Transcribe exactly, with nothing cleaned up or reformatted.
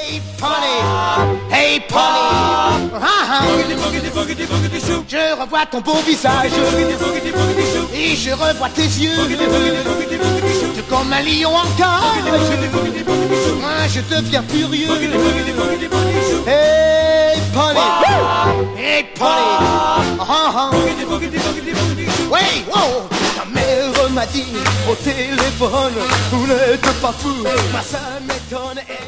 Hey Polly, hey Polly, ah, ah. Je revois ton beau visage et je revois tes yeux, tout comme un lion en cage. Moi je deviens furieux. Hey Polly, hey Polly, ah, ah. Oui, wow. Ta mère m'a dit au téléphone, vous n'êtes pas fou, moi ça m'étonne.